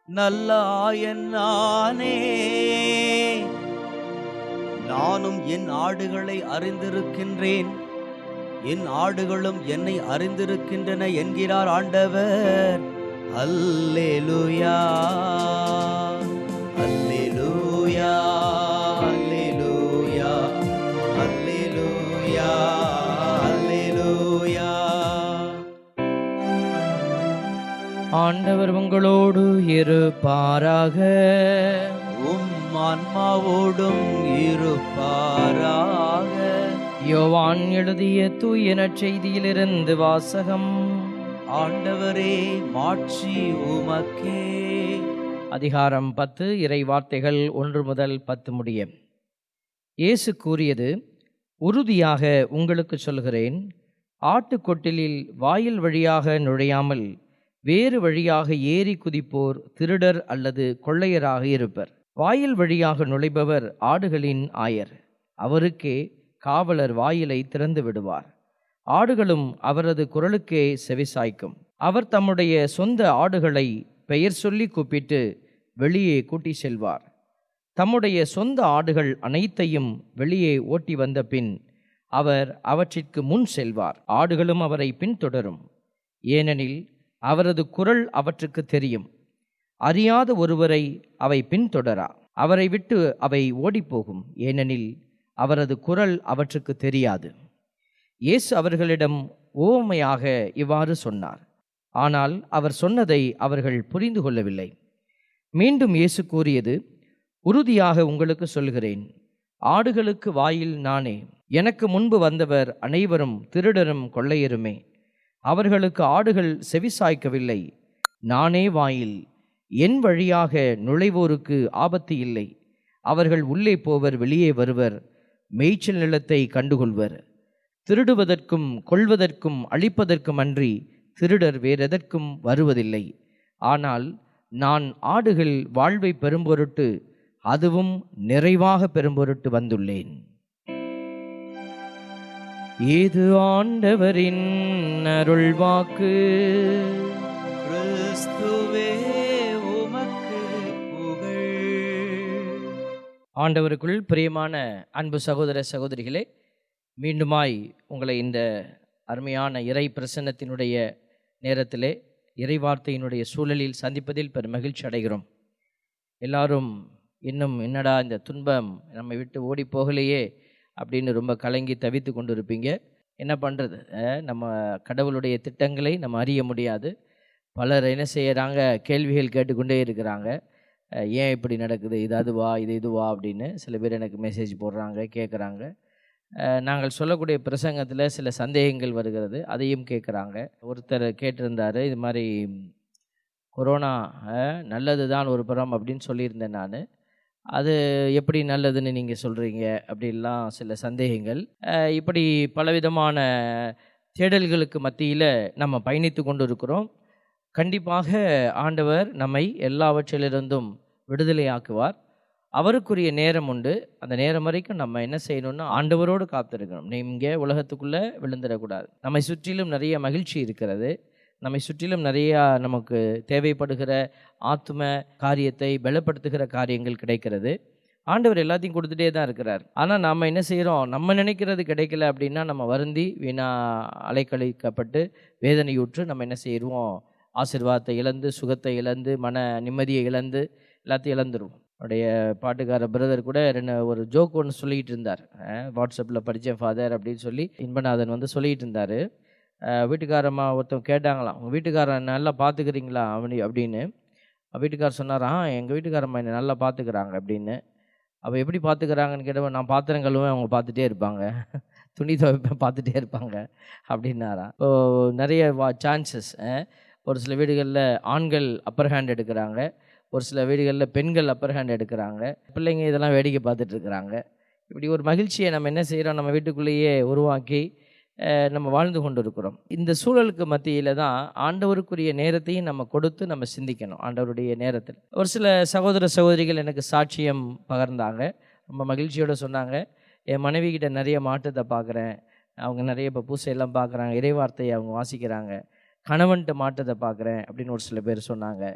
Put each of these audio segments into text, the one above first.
நல்ல ஆயன் நானே, நானும் என் ஆடுகளை அறிந்திருக்கின்றேன், என் ஆடுகளும் என்னை அறிந்திருக்கின்றன என்கிறார் ஆண்டவர். அல்லேலூயா, அல்லேலூயா, அல்லேலூயா, அல்லேலூயா, அல்லேலூயா. ஆண்டவர் உங்களோடு இருப்பாராக. உம் ஆன்மாவோடும் இருப்பாராக. யோவான் எழுதிய தூய நற்செய்தியிலிருந்து வாசகம். ஆண்டவரே, மாட்சி உமக்கே. அதிகாரம் 10, இறை வார்த்தைகள் 1 முதல் 10 முடிய. இயேசு கூறியது, உறுதியாக உங்களுக்கு சொல்கிறேன், ஆட்டுக்கொட்டிலில் வாயில் வழியாக நுழையாமல் வேறு வழியாக ஏறி குதிப்போர் திருடர் அல்லது கொள்ளையராக இருப்பர். வாயில் வழியாக நுழைபவர் ஆடுகளின் ஆயர். அவருக்கே காவலர் வாயிலை திறந்து விடுவார். ஆடுகளும் அவரது குரலுக்கே செவிசாய்க்கும். அவர் தம்முடைய சொந்த ஆடுகளை பெயர் சொல்லி கூப்பிட்டு வெளியே கூட்டி செல்வார். தம்முடைய சொந்த ஆடுகள் அனைத்தையும் வெளியே ஓட்டி வந்த பின் அவர் அவற்றிற்கு முன் செல்வார். ஆடுகளும் அவரை பின்தொடரும். ஏனெனில் அவரது குரல் அவற்றுக்கு தெரியும். அறியாத ஒருவரை அவை பின்தொடரா. அவரை விட்டு அவை ஓடிப்போகும். ஏனெனில் அவரது குரல் அவற்றுக்கு தெரியாது. இயேசு அவர்களிடம் உவமையாக இவ்வாறு சொன்னார். ஆனால் அவர் சொன்னதை அவர்கள் புரிந்து கொள்ளவில்லை. மீண்டும் இயேசு கூறியது, உறுதியாக உங்களுக்கு சொல்கிறேன், ஆடுகளுக்கு வாயில் நானே. எனக்கு முன்பு வந்தவர் அனைவரும் திருடரும் கொள்ளையருமே. அவர்களுக்கு ஆடுகள் செவிசாய்க்கவில்லை. நானே வாயில். என் வழியாக நுழைவோருக்கு ஆபத்து இல்லை. அவர்கள் உள்ளே போவர், வெளியே வருவர், மேய்ச்சல் நிலத்தை கண்டுகொள்வர். திருடுவதற்கும் கொல்வதற்கும் அழிப்பதற்கும் அன்றி திருடர் வேறெதற்கும் வருவதில்லை. ஆனால் நான் ஆடுகள் வாழ்வை பெறும்பொருட்டு, அதுவும் நிறைவாக பெறும்பொருட்டு வந்துள்ளேன். இது ஆண்டவரின் அருள்வாக்கு. கிறிஸ்துவே, உமக்கு புகழ். ஆண்டவருக்குள் பிரியமான அன்பு சகோதர சகோதரிகளே, மீண்டுமாய் உங்களை இந்த அருமையான இறை பிரசன்னத்தினுடைய நேரத்திலே இறை வார்த்தையினுடைய சூழலில் சந்திப்பதில் பெரும் மகிழ்ச்சி அடைகிறோம். எல்லாரும் இன்னும் என்னடா இந்த துன்பம் நம்மை விட்டு ஓடி போகலையே அப்படின்னு ரொம்ப கலங்கி தவித்து கொண்டு இருப்பீங்க. என்ன பண்ணுறது, நம்ம கடவுளுடைய திட்டங்களை நம்ம அறிய முடியாது. பலர் என்ன செய்கிறாங்க, கேள்விகள் கேட்டுக்கொண்டே இருக்கிறாங்க. ஏன் இப்படி நடக்குது, இது அதுவா, இது இதுவா அப்படின்னு சில பேர் எனக்கு மெசேஜ் போடுறாங்க, கேட்குறாங்க. நாங்கள் சொல்லக்கூடிய பிரசங்கத்தில் சில சந்தேகங்கள் வருகிறது, அதையும் கேட்குறாங்க. ஒருத்தர் கேட்டிருந்தார், இது மாதிரி கொரோனா நல்லது தான் ஒரு புறம் அப்படின்னு சொல்லியிருந்தேன் நான். அது எப்படி நல்லதுன்னு நீங்கள் சொல்கிறீங்க அப்படின்லாம் சில சந்தேகங்கள். இப்படி பலவிதமான தேடல்களுக்கு மத்தியில் நம்ம பயணித்து கொண்டு இருக்கிறோம். கண்டிப்பாக ஆண்டவர் நம்மை எல்லாவற்றிலிருந்தும் விடுதலையாக்குவார். அவருக்குரிய நேரம் உண்டு. அந்த நேரம் வரைக்கும் நம்ம என்ன செய்யணும்னா ஆண்டவரோடு காத்திருக்கணும். நீங்கள் உலகத்துக்குள்ளே விழுந்துடக்கூடாது. நம்மை சுற்றிலும் நிறைய மகிழ்ச்சி இருக்கிறது. நம்மை சுற்றிலும் நிறையா நமக்கு தேவைப்படுகிற ஆத்தும காரியத்தை பலப்படுத்துகிற காரியங்கள் கிடைக்கிறது. ஆண்டவர் எல்லாத்தையும் கொடுத்துட்டே தான் இருக்கிறார். ஆனால் நாம் என்ன செய்கிறோம், நம்ம நினைக்கிறது கிடைக்கல அப்படின்னா நம்ம வருந்தி வீணா அலைக்கழிக்கப்பட்டு வேதனையுற்று நம்ம என்ன செய்வோம், ஆசீர்வாதத்தை இழந்து, சுகத்தை இழந்து, மன நிம்மதியை இழந்து, எல்லாத்தையும் இழந்துருவோம். அவருடைய பாட்டுக்கார பிரதர் கூட ஒரு ஜோக் ஒன்று சொல்லிகிட்டு இருந்தார். வாட்ஸ்அப்பில் படித்தேன் ஃபாதர் அப்படின்னு சொல்லி இன்பநாதன் வந்து சொல்லிகிட்டு இருந்தார். வீட்டுக்காரம்மா ஒருத்தவங்க கேட்டாங்களாம், உங்கள் வீட்டுக்காரன் நல்லா பார்த்துக்கிறீங்களா அப்படின்னு. வீட்டுக்காரர் சொன்னாராம், எங்கள் வீட்டுக்காரம்மா என்னை நல்லா பார்த்துக்கிறாங்க அப்படின்னு. அவள் எப்படி பார்த்துக்கிறாங்கன்னு கேட்டவன், நான் பாத்திரம் கழுவேன், அவங்க பார்த்துட்டே இருப்பாங்க, துணி துவைப்பேன், பார்த்துட்டே இருப்பாங்க அப்படின்னாராம். இப்போது நிறைய சான்சஸ். ஒரு சில வீடுகளில் ஆண்கள் அப்பர் ஹேண்ட் எடுக்கிறாங்க, ஒரு சில வீடுகளில் பெண்கள் அப்பர் ஹேண்ட் எடுக்கிறாங்க. பிள்ளைங்க இதெல்லாம் வேடிக்கை பார்த்துட்டு இருக்கிறாங்க. இப்படி ஒரு மகிழ்ச்சியை நம்ம என்ன செய்கிறோம், நம்ம வீட்டுக்குள்ளேயே உருவாக்கி நம்ம வாழ்ந்து கொண்டு இருக்கிறோம். இந்த சூழலுக்கு மத்தியில் தான் ஆண்டவருக்குரிய நேரத்தையும் நம்ம கொடுத்து நம்ம சிந்திக்கணும். ஆண்டவருடைய நேரத்தில் ஒரு சில சகோதர சகோதரிகள் எனக்கு சாட்சியம் பகர்ந்தாங்க. ரொம்ப மகிழ்ச்சியோடு சொன்னாங்க, என் மனைவி கிட்ட நிறைய மாற்றத்தை பார்க்குறேன், அவங்க நிறைய இப்போ பூசையெல்லாம் பார்க்குறாங்க, இறைவார்த்தையை அவங்க வாசிக்கிறாங்க, கணவன்கிட்ட மாற்றத்தை பார்க்குறேன் அப்படின்னு ஒரு சில பேர் சொன்னாங்க.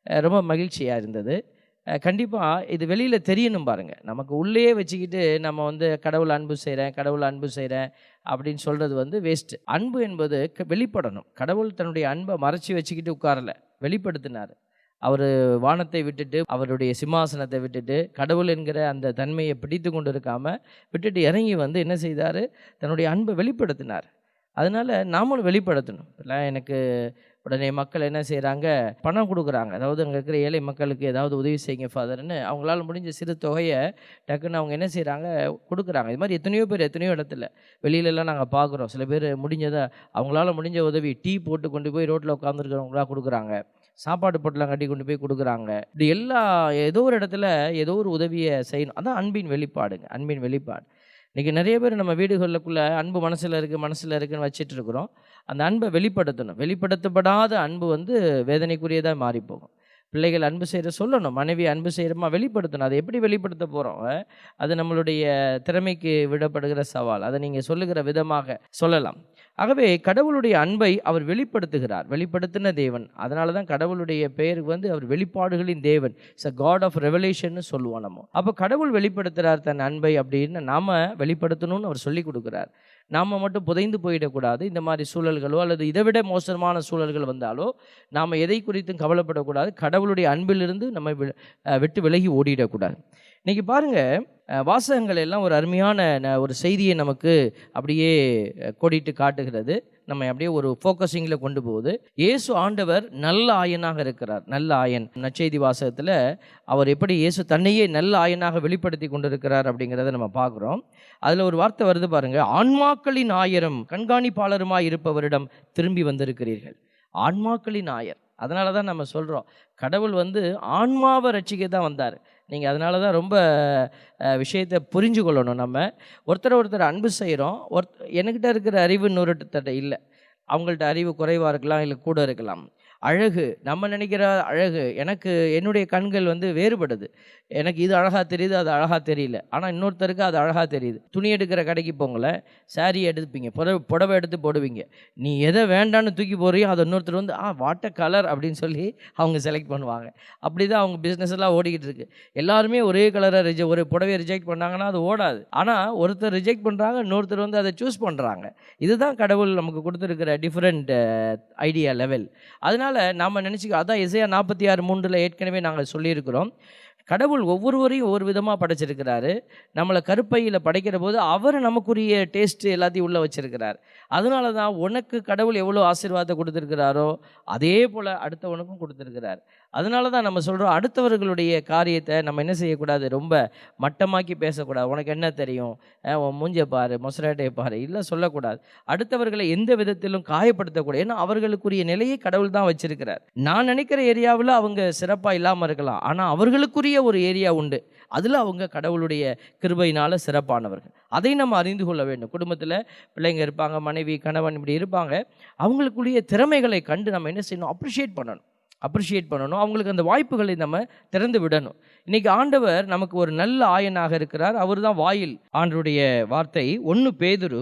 ரொம்ப மகிழ்ச்சியாக இருந்தது. கண்டிப்பாக இது வெளியில் தெரியணும் பாருங்கள். நமக்கு உள்ளே வச்சுக்கிட்டு நம்ம வந்து கடவுள் அன்பு செய்கிறேன், கடவுள் அன்பு செய்கிறேன் அப்படின்னு சொல்கிறது வந்து வேஸ்ட்டு. அன்பு என்பது வெளிப்படணும். கடவுள் தன்னுடைய அன்பை மறைச்சி வச்சுக்கிட்டு உட்காரல, வெளிப்படுத்தினார். அவர் வானத்தை விட்டுட்டு, அவருடைய சிம்மாசனத்தை விட்டுட்டு, கடவுள் என்கிற அந்த தன்மையை பிடித்து கொண்டு இருக்காமல் விட்டுட்டு இறங்கி வந்து என்ன செய்தார்? தன்னுடைய அன்பை வெளிப்படுத்தினார். அதனால் நாமளும் வெளிப்படுத்தணும். இல்லை எனக்கு உடனே மக்கள் என்ன செய்கிறாங்க? பணம் கொடுக்குறாங்க. அதாவது அங்கே இருக்கிற ஏழை மக்களுக்கு ஏதாவது உதவி செய்யுங்க ஃபாதர்னு அவங்களால முடிஞ்ச சிறு தொகையை டக்குன்னு அவங்க என்ன செய்கிறாங்க? கொடுக்குறாங்க. இது மாதிரி எத்தனையோ பேர் எத்தனையோ இடத்துல வெளியிலலாம் நாங்கள் பார்க்குறோம். சில பேர் முடிஞ்சதை அவங்களால முடிஞ்ச உதவி டீ போட்டு கொண்டு போய் ரோட்டில் உட்காந்துருக்கிறவங்களா கொடுக்குறாங்க, சாப்பாடு பொட்டலாம் கட்டி கொண்டு போய் கொடுக்குறாங்க. இப்படி ஏதோ ஒரு இடத்துல ஏதோ ஒரு உதவியை செய்யணும். அதான் அன்பின் வெளிப்பாடுங்க, அன்பின் வெளிப்பாடு. இன்றைக்கி நிறைய பேர் நம்ம வீடுகளுக்குள்ளே அன்பு மனசில் இருக்குன்னு வச்சிட்டு இருக்கிறோம். அந்த அன்பை வெளிப்படுத்தணும். வெளிப்படுத்தப்படாத அன்பு வந்து வேதனைக்குரியதாக மாறி போகும். பிள்ளைகள் அன்பு செய்கிற சொல்லணும், மனைவி அன்பு செய்கிறோமா வெளிப்படுத்தணும். அதை எப்படி வெளிப்படுத்த போகிறோம்? அது நம்மளுடைய திறமைக்கு விடப்படுகிற சவால். அதை நீங்கள் சொல்லுகிற விதமாக சொல்லலாம். ஆகவே கடவுளுடைய அன்பை அவர் வெளிப்படுத்துகிறார், வெளிப்படுத்தின தேவன். அதனால தான் கடவுளுடைய பெயருக்கு வந்து அவர் வெளிப்பாடுகளின் தேவன், இட்ஸ் அ காட் ஆஃப் ரெவலேஷன்னு சொல்லுவோம் நம்ம. அப்போ கடவுள் வெளிப்படுத்துகிறார் தன் அன்பை அப்படின்னு நாம் வெளிப்படுத்தணும்னு அவர் சொல்லி கொடுக்குறார். நாம் மட்டும் புதைந்து போயிடக்கூடாது. இந்த மாதிரி சூழல்களோ அல்லது இதை விட மோசமான சூழல்கள் வந்தாலோ நாம் எதை குறித்தும் கவலைப்படக்கூடாது. கடவுளுடைய அன்பிலிருந்து நம்ம விட்டு விலகி ஓடிடக்கூடாது. இன்றைக்கி பாருங்கள், வாசகங்கள் எல்லாம் ஒரு அருமையான ஒரு செய்தியை நமக்கு அப்படியே கோடிட்டு காட்டுகிறது. நம்ம அப்படியே ஒரு ஃபோக்கஸிங்கில் கொண்டு போகுது. இயேசு ஆண்டவர் நல்ல ஆயனாக இருக்கிறார். நல்ல ஆயன் நற்செய்தி வாசகத்தில் அவர் எப்படி இயேசு தன்னையே நல்ல ஆயனாக வெளிப்படுத்தி கொண்டிருக்கிறார் அப்படிங்கிறத நம்ம பார்க்குறோம். அதில் ஒரு வார்த்தை வருது பாருங்கள், ஆன்மாக்களின் ஆயரும் கண்காணிப்பாளருமாய் இருப்பவரிடம் திரும்பி வந்திருக்கிறீர்கள். ஆன்மாக்களின் ஆயர். அதனால தான் நம்ம சொல்கிறோம், கடவுள் வந்து ஆன்மாவை ரட்சிக்க தான் வந்தார். நீங்கள் அதனால தான் ரொம்ப விஷயத்தை புரிஞ்சு கொள்ளணும். நம்ம ஒருத்தர் அன்பு செய்கிறோம். என்கிட்ட இருக்கிற அறிவு இன்னொருத்தட்ட இல்லை. அவங்கள்ட்ட அறிவு குறைவாக இருக்கலாம், இல்லை கூட இருக்கலாம். அழகு, நம்ம நினைக்கிற அழகு, எனக்கு என்னுடைய கண்கள் வந்து வேறுபடுது. எனக்கு இது அழகாக தெரியுது, அது அழகாக தெரியல. ஆனால் இன்னொருத்தருக்கு அது அழகாக தெரியுது. துணி எடுக்கிற கடைக்கு போங்களேன், சாரீ எடுத்துப்பீங்க, புடவை எடுத்து போடுவீங்க. நீ எதை வேண்டான்னு தூக்கி போடுறியோ அதை இன்னொருத்தர் வந்து வாட்ட கலர் அப்படின்னு சொல்லி அவங்க செலக்ட் பண்ணுவாங்க. அப்படி தான் அவங்க பிஸ்னஸ் எல்லாம் ஓடிக்கிட்டு இருக்கு. எல்லாருமே ஒரே கலரை ஒரு புடவையை ரிஜெக்ட் பண்ணாங்கன்னா அது ஓடாது. ஆனால் ஒருத்தர் ரிஜெக்ட் பண்ணுறாங்க, இன்னொருத்தர் வந்து அதை சூஸ் பண்ணுறாங்க. இதுதான் கடவுள் நமக்கு கொடுத்துருக்கிற டிஃப்ரெண்ட் ஐடியா லெவல். அதனால் நாம் நினச்சிக்க, அதான் எசையா 46:3 ஏற்கனவே நாங்கள் சொல்லியிருக்கிறோம். கடவுள் ஒவ்வொருவரையும் ஒவ்வொரு விதமாக படைச்சிருக்கிறாரு. நம்மளை கருப்பையில் படைக்கிற போது அவர் நமக்குரிய டேஸ்ட்டு எல்லாத்தையும் உள்ளே வச்சிருக்கிறார். அதனால தான் உனக்கு கடவுள் எவ்வளோ ஆசீர்வாதத்தை கொடுத்துருக்கிறாரோ அதே போல் அடுத்தவனுக்கும் கொடுத்துருக்கிறார். அதனால தான் நம்ம சொல்கிறோம், அடுத்தவர்களுடைய காரியத்தை நம்ம என்ன செய்யக்கூடாது? ரொம்ப மட்டமாக்கி பேசக்கூடாது. உனக்கு என்ன தெரியும், உன் மூஞ்சை பாரு, மொசராட்டையை பாரு, இல்லை சொல்லக்கூடாது. அடுத்தவர்களை எந்த விதத்திலும் காயப்படுத்தக்கூடாது. ஏன்னா அவர்களுக்குரிய நிலையை கடவுள் தான் வச்சிருக்கிறார். நான் நினைக்கிற ஏரியாவில் அவங்க சிறப்பாக இல்லாமல் இருக்கலாம், ஆனால் அவர்களுக்குரிய ஒரு ஏரியா உண்டு. அதில் அவங்க கடவுளுடைய கிருபையினால் சிறப்பானவர்கள். அதை நம்ம அறிந்து கொள்ள வேண்டும். குடும்பத்தில் பிள்ளைங்க இருப்பாங்க, மனைவி கணவன் இப்படி இருப்பாங்க. அவங்களுக்குரிய திறமைகளை கண்டு நம்ம என்ன செய்யணும்? அப்ரிஷியேட் பண்ணணும். அவங்களுக்கு அந்த வாய்ப்புகளை நம்ம திறந்து விடணும். இன்றைக்கி ஆண்டவர் நமக்கு ஒரு நல்ல ஆயனாக இருக்கிறார். அவர் தான் வாயில். ஆண்டவருடைய வார்த்தை 1 பேதுரு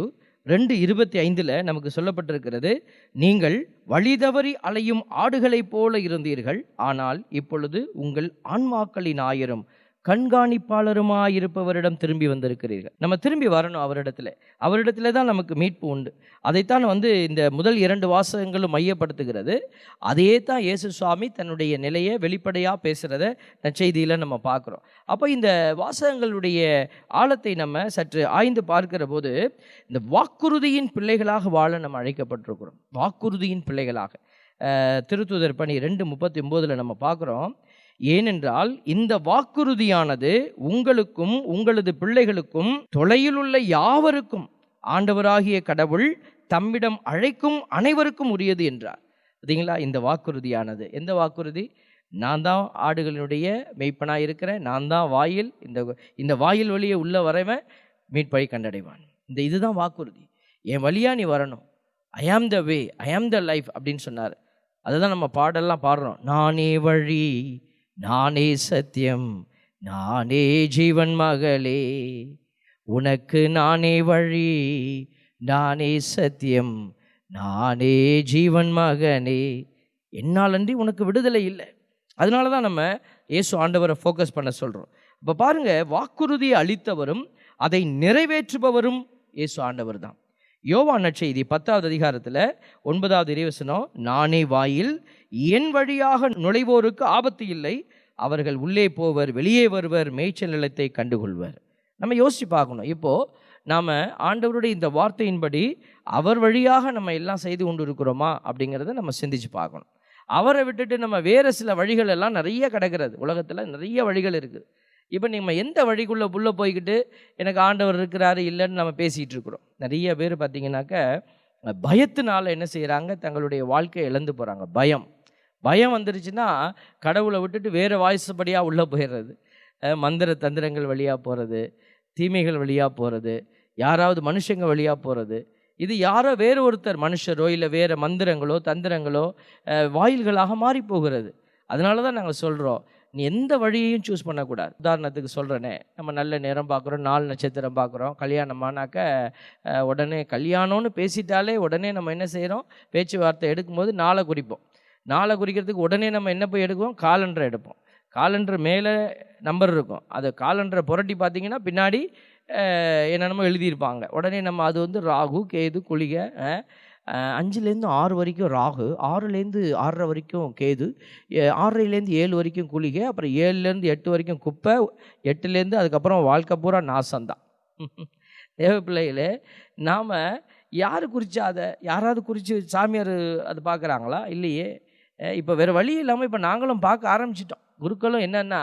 2:25 நமக்கு சொல்லப்பட்டிருக்கிறது, நீங்கள் வழிதவறி அலையும் ஆடுகளைப் போல இருந்தீர்கள், ஆனால் இப்பொழுது உங்கள் ஆன்மாக்களின் ஆயரும் கண்காணிப்பாளருமாயிருப்பவரிடம் திரும்பி வந்திருக்கிறீர்கள். நம்ம திரும்பி வரணும் அவரிடத்துல தான் நமக்கு மீட்பு உண்டு. அதைத்தான் வந்து இந்த முதல் 2 வாசகங்களும் மையப்படுத்துகிறது. அதே தான் இயேசு சுவாமி தன்னுடைய நிலையை வெளிப்படையாக பேசுகிறத நற்செய்தியில் நம்ம பார்க்குறோம். அப்போ இந்த வாசகங்களுடைய ஆழத்தை நம்ம சற்று ஆய்ந்து பார்க்கிற போது இந்த வாக்குறுதியின் பிள்ளைகளாக வாழ நம்ம அழைக்கப்பட்டிருக்கிறோம். வாக்குறுதியின் பிள்ளைகளாக திருத்தூதர் பணி 2:39 நம்ம பார்க்குறோம். ஏனென்றால் இந்த வாக்குறுதியானது உங்களுக்கும் உங்களது பிள்ளைகளுக்கும் தொலையிலுள்ள யாவருக்கும் ஆண்டவராகிய கடவுள் தம்மிடம் அழைக்கும் அனைவருக்கும் உரியது என்றார். பார்த்தீங்களா? இந்த வாக்குறுதியானது எந்த வாக்குறுதி? நான் தான் ஆடுகளினுடைய மெய்ப்பனாக இருக்கிறேன், நான் தான் வாயில், இந்த வாயில் வழியே உள்ள வரவன் மீட்பை கண்டடைவான். இதுதான் வாக்குறுதி. என் வழியாக நீ வரணும். ஐ ஆம் த வே, ஐ ஆம் த லைஃப் அப்படின்னு சொன்னார். அதை தான் நம்ம பாடெல்லாம் பாடுறோம். நானே வழி, நானே சத்தியம், நானே ஜீவன் மகளே, உனக்கு நானே வழி, நானே சத்தியம், நானே ஜீவன் மகனே, என்னாலன்றி உனக்கு விடுதலை இல்லை. அதனால தான் நம்ம இயேசு ஆண்டவரை ஃபோக்கஸ் பண்ண சொல்கிறோம். இப்போ பாருங்கள், வாக்குறுதியை அளித்தவரும் அதை நிறைவேற்றுபவரும் இயேசு ஆண்டவர் தான். யோவான் நற்செய்தி 10வது அதிகாரத்தில் 9வது இறைவசனம், நானே வாயில், என் வழியாக நுழைவோருக்கு ஆபத்து இல்லை, அவர்கள் உள்ளே போவர் வெளியே வருவர், மேய்ச்சல் நிலத்தை கண்டுகொள்வர். நம்ம யோசித்து பார்க்கணும். இப்போது நாம் ஆண்டவருடைய இந்த வார்த்தையின்படி அவர் வழியாக நம்ம எல்லாம் செய்து கொண்டு இருக்கிறோமா அப்படிங்கிறத நம்ம சிந்திச்சு பார்க்கணும். அவரை விட்டுட்டு நம்ம வேறு சில வழிகள் எல்லாம் நிறைய கிடக்கிறது. உலகத்தில் நிறைய வழிகள் இருக்குது. இப்போ நம்ம எந்த வழிக்குள்ளே உள்ளே போய்கிட்டு எனக்கு ஆண்டவர் இருக்கிறாரு இல்லைன்னு நம்ம பேசிகிட்டு இருக்கிறோம். நிறைய பேர் பார்த்திங்கனாக்க பயத்தினால என்ன செய்கிறாங்க, தங்களுடைய வாழ்க்கையை இழந்து போகிறாங்க. பயம் வந்துருச்சுன்னா கடவுளை விட்டுட்டு வேறு வாய்ஸ்படியாக உள்ளே போயிடுறது, மந்திர தந்திரங்கள் வழியாக போகிறது, தீமைகள் வழியாக போகிறது, யாராவது மனுஷங்க வழியாக போகிறது. இது யாரோ வேறு ஒருத்தர் மனுஷரோ இல்லை வேறு மந்திரங்களோ தந்திரங்களோ வாயில்களாக மாறி போகிறது. அதனால தான் நாங்கள் சொல்கிறோம், நீ எந்த வழியையும் சூஸ் பண்ணக்கூடாது. உதாரணத்துக்கு சொல்கிறேனே, நம்ம நல்ல நேரம் பார்க்குறோம், 4 நட்சத்திரம் பார்க்குறோம், கல்யாணமானாக்க உடனே கல்யாணம்னு பேசிட்டாலே உடனே நம்ம என்ன செய்கிறோம், பேச்சுவார்த்தை எடுக்கும்போது நாளை குறிப்போம். நாளை குறிக்கிறதுக்கு உடனே நம்ம என்ன போய் எடுக்குவோம், காலண்டரை எடுப்போம். காலண்டர் மேலே நம்பர் இருக்கும், அது காலண்டரை புரட்டி பார்த்திங்கன்னா பின்னாடி என்னென்னமோ எழுதியிருப்பாங்க. உடனே நம்ம அது வந்து ராகு கேது குளிகை, 5லேருந்து 6 வரைக்கும் ராகு, 6லேருந்து 6:30 வரைக்கும் கேது, 6:30லேருந்து 7 வரைக்கும் குளிகை, அப்புறம் 7லேருந்து 8 வரைக்கும் குப்பை, 8லேருந்து அதுக்கப்புறம் வாழ்க்கை பூரா நாசம்தான். தேவ பிள்ளைகளே, நாம் யார் குறித்தா அதை யாராவது குறித்து சாமியார் அது பார்க்குறாங்களா? இல்லையே. இப்போ வேறு வழி இல்லாமல் இப்போ நாங்களும் பார்க்க ஆரம்பிச்சிட்டோம். குருக்களும் என்னென்னா,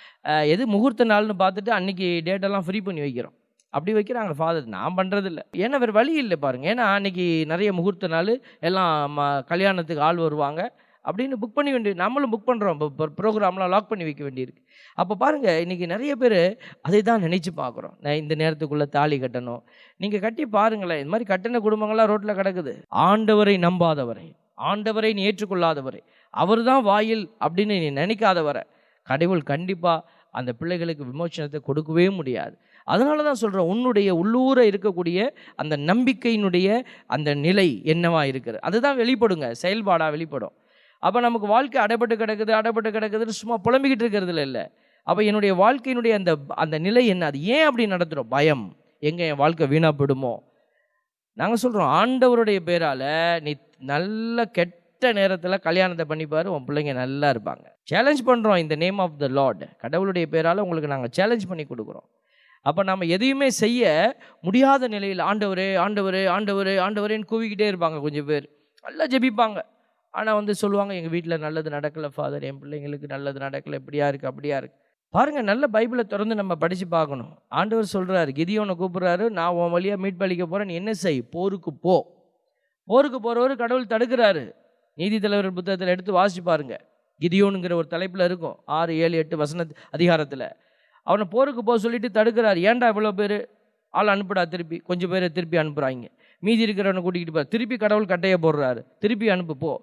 எது முகூர்த்த நாள்னு பார்த்துட்டு அன்றைக்கி டேட்டெல்லாம் ஃப்ரீ பண்ணி வைக்கிறோம். அப்படி வைக்கிறாங்க ஃபாதர். நான் பண்ணுறதில்ல, ஏன்னா வேறு வழி இல்லை பாருங்கள். ஏன்னா அன்றைக்கி நிறைய முகூர்த்த நாள் எல்லாம் கல்யாணத்துக்கு ஆள் வருவாங்க அப்படின்னு புக் பண்ணி நம்மளும் புக் பண்ணுறோம். இப்போ ப்ரோக்ராம்லாம் லாக் பண்ணி வைக்க வேண்டியிருக்கு. அப்போ பாருங்கள், இன்றைக்கி நிறைய பேர் அதை தான் நினச்சி பார்க்குறோம். நான் இந்த நேரத்துக்குள்ளே தாலி கட்டணும். நீங்கள் கட்டி பாருங்களேன், இந்த மாதிரி கட்டின குடும்பங்கள்லாம் ரோட்டில் கிடக்குது. ஆண்டவரை நம்பாதவரை, ஆண்டவரை நீ ஏற்றுக்கொள்ளாதவரை, அவர் தான் வாயில் அப்படின்னு நீ நினைக்காதவரை கடவுள் கண்டிப்பாக அந்த பிள்ளைகளுக்கு விமோசனத்தை கொடுக்கவே முடியாது. அதனால தான் சொல்கிறேன், உன்னுடைய உள்ளூர இருக்கக்கூடிய அந்த நம்பிக்கையினுடைய அந்த நிலை என்னவா இருக்குது அதுதான் வெளிப்படுங்க, செயல்பாடாக வெளிப்படும். அப்போ நமக்கு வாழ்க்கை அடைபட்டு கிடக்குதுன்னு சும்மா புலம்பிக்கிட்டு இருக்கிறதுல இல்லை. அப்போ என்னுடைய வாழ்க்கையினுடைய அந்த நிலை என்ன, அது ஏன் அப்படி நடத்துகிறோம்? பயம், எங்கே என் வாழ்க்கை வீணாக போயிடுமோ. நாங்கள் சொல்கிறோம், ஆண்டவருடைய பேரால் நீ நல்ல கெட்ட நேரத்தில் கல்யாணத்தை பண்ணிப்பார், உன் பிள்ளைங்க நல்லா இருப்பாங்க. சேலஞ்ச் பண்ணுறோம், இந்த நேம் ஆஃப் த லார்ட், கடவுளுடைய பேரால் உங்களுக்கு நாங்கள் சேலஞ்ச் பண்ணி கொடுக்குறோம். அப்போ நம்ம எதையுமே செய்ய முடியாத நிலையில் ஆண்டவரே ஆண்டவரே ஆண்டவரே ஆண்டவரேன்னு கூவிக்கிட்டே இருப்பாங்க. கொஞ்சம் பேர் நல்லா ஜெபிப்பாங்க, ஆனால் வந்து சொல்லுவாங்க, எங்கள் வீட்டில் நல்லது நடக்கலை ஃபாதர், என் பிள்ளைங்களுக்கு நல்லது நடக்கலை, இப்படியா இருக்குது அப்படியா இருக்குது. பாருங்கள், நல்ல பைபிளை திறந்து நம்ம படித்து பார்க்கணும். ஆண்டவர் சொல்கிறாரு, கிதியோனை கூப்பிட்றாரு, நான் உன் வழியாக மீட்பளிக்க போகிறேன், நீ என்ன செய், போருக்கு போ. போருக்கு போகிறவர் கடவுள் தடுக்கிறாரு. நீதித்தலைவர் புத்தகத்தில் எடுத்து வாசிச்சு பாருங்க, கிதியோனுங்கிற ஒரு தலைப்பில் இருக்கும், 6, 7, 8 வசன அதிகாரத்தில். அவனை போருக்கு போக சொல்லிட்டு தடுக்கிறார். ஏன்டா இவ்வளோ பேர் ஆள் அனுப்புடா, திருப்பி கொஞ்சம் பேரை திருப்பி அனுப்புகிறாங்க, மீதி இருக்கிறவனை கூட்டிகிட்டு போகிறார். திருப்பி கடவுள் கட்டையை போடுறாரு, திருப்பி அனுப்பு போ.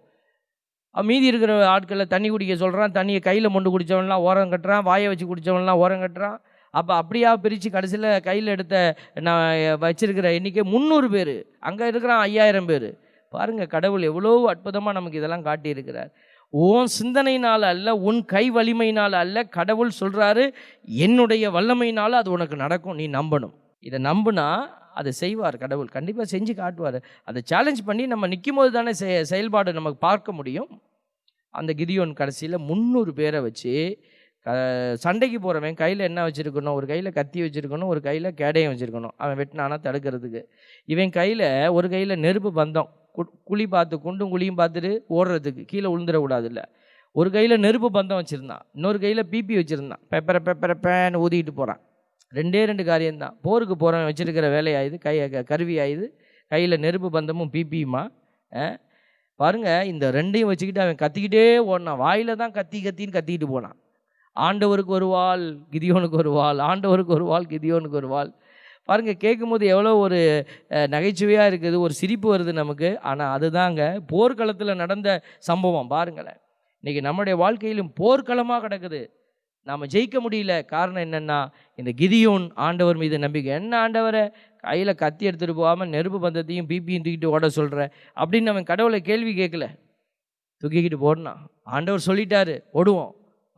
மீதி இருக்கிற ஆட்களை தண்ணி குடிக்க சொல்கிறான், தண்ணியை கையில் மொண்டு குடித்தவன்லாம் ஓரம் கட்டுறான், வாயை வச்சு குடித்தவன்லாம் ஓரம் கட்டுறான். அப்போ அப்படியா பிரித்து கடைசியில் கையில் எடுத்த நான் வச்சிருக்கிற எண்ணிக்கை 300 பேர், அங்கே இருக்கிறான் 5000 பேர். பாருங்கள், கடவுள் எவ்வளோ அற்புதமாக நமக்கு இதெல்லாம் காட்டியிருக்கிறார். உன் சிந்தனையினால் அல்ல, உன் கை வலிமையினால் அல்ல, கடவுள் சொல்கிறாரு, என்னுடைய வல்லமையினால் அது உனக்கு நடக்கும், நீ நம்பணும். இதை நம்புனா அதை செய்வார் கடவுள், கண்டிப்பாக செஞ்சு காட்டுவார். அதை சேலஞ்ச் பண்ணி நம்ம நிற்கும் போது தானே செயல்பாடு நமக்கு பார்க்க முடியும். அந்த கிதியோன் கடைசியில் 300 பேரை வச்சு சண்டைக்கு போகிறவன் கையில் என்ன வச்சுருக்கணும், ஒரு கையில் கத்தி வச்சுருக்கணும், ஒரு கையில் கேடயம் வச்சுருக்கணும், அவன் வெட்டினானா தடுக்கிறதுக்கு. இவன் கையில் ஒரு கையில் நெருப்பு பந்தம், குழி பார்த்து குண்டும் குழியும் பார்த்துட்டு ஓடுறதுக்கு, கீழே விழுந்துடக்கூடாதுல்ல. ஒரு கையில் நெருப்பு பந்தம் வச்சுருந்தான், இன்னொரு கையில் பிபி வச்சுருந்தான், பேன்னு ஊதிக்கிட்டு போகிறான். 2 காரியம்தான். போருக்கு போகிறவன் வச்சுருக்கிற வேலையாயுது, கருவி ஆயுது, கையில் நெருப்பு பந்தமும் பிபியுமா. பாருங்கள், இந்த 2ஐயும் வச்சுக்கிட்டு அவன் கத்திக்கிட்டே ஓடினான். வாயில் தான் கத்தின்னு கத்திக்கிட்டு போனான். ஆண்டவருக்கு ஒரு வாள், கிதியோனுக்கு ஒரு வாள், ஆண்டவருக்கு ஒரு வாள், கிதியோனுக்கு ஒரு வாள். பாருங்கள், கேட்கும்போது எவ்வளோ ஒரு நகைச்சுவையாக இருக்குது, ஒரு சிரிப்பு வருது நமக்கு. ஆனால் அதுதாங்க போர்க்களத்தில் நடந்த சம்பவம். பாருங்களேன், இன்றைக்கி நம்முடைய வாழ்க்கையிலும் போர்க்களமாக கிடக்குது, நாம் ஜெயிக்க முடியல. காரணம் என்னென்னா, இந்த கிதியோன் ஆண்டவர் மீது நம்பிக்கை. என்ன ஆண்டவரை கையில் கத்தி எடுத்துகிட்டு போகாமல் நெருப்பு பந்தத்தையும் பிபியும் தூக்கிட்டு ஓட சொல்கிற அப்படின்னு அவன் கடவுளை கேள்வி கேட்கல, தூக்கிக்கிட்டு போடனான். ஆண்டவர் சொல்லிட்டாரு ஓடுவோம்.